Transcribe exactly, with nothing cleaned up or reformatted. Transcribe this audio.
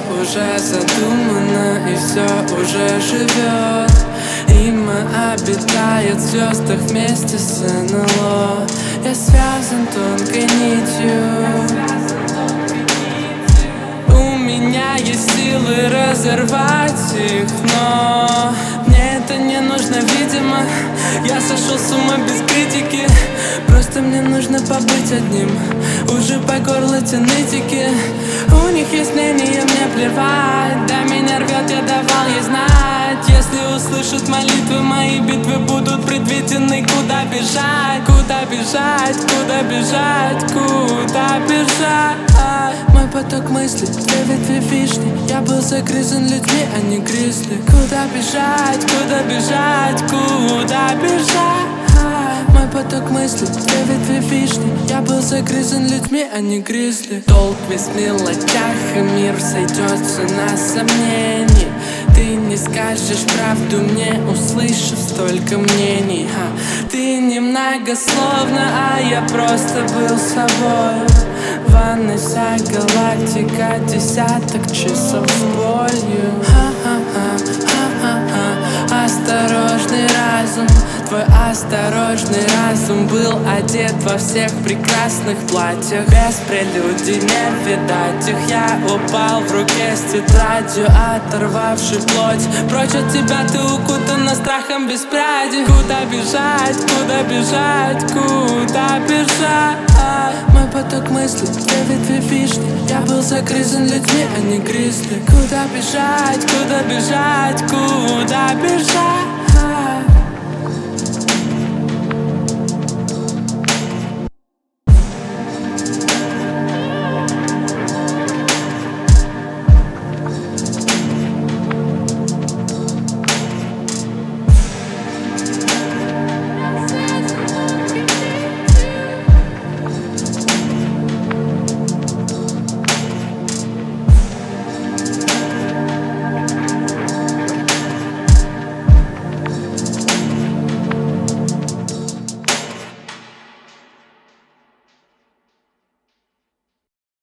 уже задумано и все уже живет. И мы обитают в звездах вместе с эн эл о. Я связан тонкой нитью. У меня есть силы разорвать их, но мне это не нужно, видимо. Я сошел с ума без критики. Просто мне нужно побыть одним. Уже по горло тянытики. У них есть мнение, мне плевать. Да меня рвет, я давал ей знать. Если услышат молитвы, мои битвы будут предвидены. Куда бежать, куда бежать, куда бежать, куда бежать? Мой поток мыслей, две ветви вишни. Я был загрызен людьми, а не гризли. Куда бежать, куда бежать, куда бежать? Мой поток мыслей, две ветви вишни. Я был загрызен людьми, а не гризли. Толк весь в мелочах, и мир сойдется на сомнений. Ты не скажешь правду мне, услышав столько мнений. Ха. Ты немногословно, а я просто был собой. В ванной вся галактика, десяток часов с болью. Ха-ха-ха, ха-ха-ха. Осторожный разум, твой осторожный разум был одет во всех прекрасных платьях. Без прелюдий не видать их. Я упал в руке с тетрадью, оторвавший плоть. Прочь от тебя ты укутана страхом без пряди. Куда бежать, куда бежать, куда бежать? Мой поток мыслей, две ветви вишни. Я был загрызен людьми, а не гризли. Куда бежать, куда бежать, куда бежать?